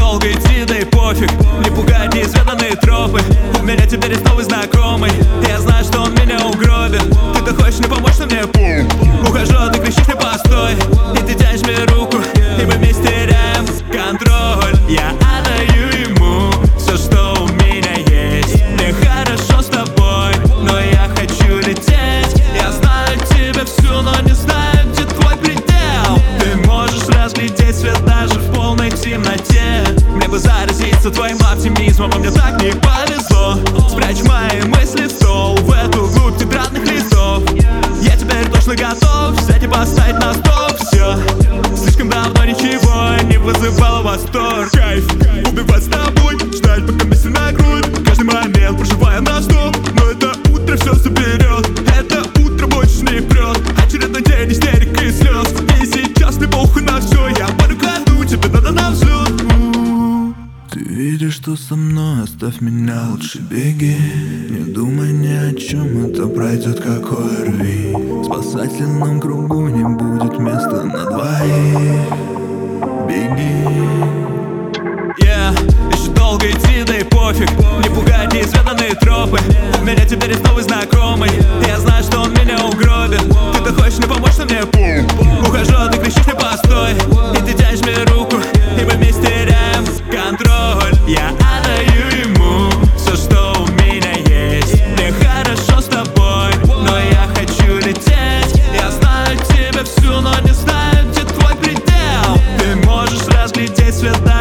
долго идти, да и пофиг. Не пугают неизведанные тропы. У меня теперь есть новый знакомый. Я знаю, что он меня угробит. Ты-то хочешь мне помочь, но мне ухожу, а ты кричишь мне постой. И ты тянешь мне руку, и мы вместе теряем контроль. Я отдаю ему все, что у меня есть. Мне хорошо с тобой, но я хочу лететь. Я знаю тебя всю, но не знаю, где твой предел. Ты можешь разглядеть свет даже в полной темноте. Мне бы заразиться твоим оптимизмом, а мне так не повезло. Спрячь мои мысли в стол, в эту глубь тетрадных листов. Я теперь точно готов взять и поставить на стоп все. Слишком давно ничего не вызывало восторг. Кайф, убивать с тобой, ждать, пока вместе на грудь. Каждый момент проживая на стоп. Но это утро все соберет. Это утро больше не прет. Очередной день истерик и слез. И сейчас мне похуй на все. Я парю году, тебе надо на взлет. Ты видишь, что со мной, оставь меня, лучше беги. Не думай ни о чем, это пройдет как ОРВИ. В спасательном кругу не будет места на двоих. Беги. Еще долго идти, да и пофиг. Не пугают неизведанные тропы. У меня теперь есть новый знакомый. Я знаю, что он меня угробит. Ты-то хочешь мне помочь, но мне ухожу, а ты кричишь мне постой. И ты тянешь мне руку, и мы вместе теряем контроль. Я отдаю ему все, что у меня есть. Мне хорошо с тобой, но я хочу лететь. Я знаю тебя всю, но не знаю, где твой предел. Ты можешь разглядеть свет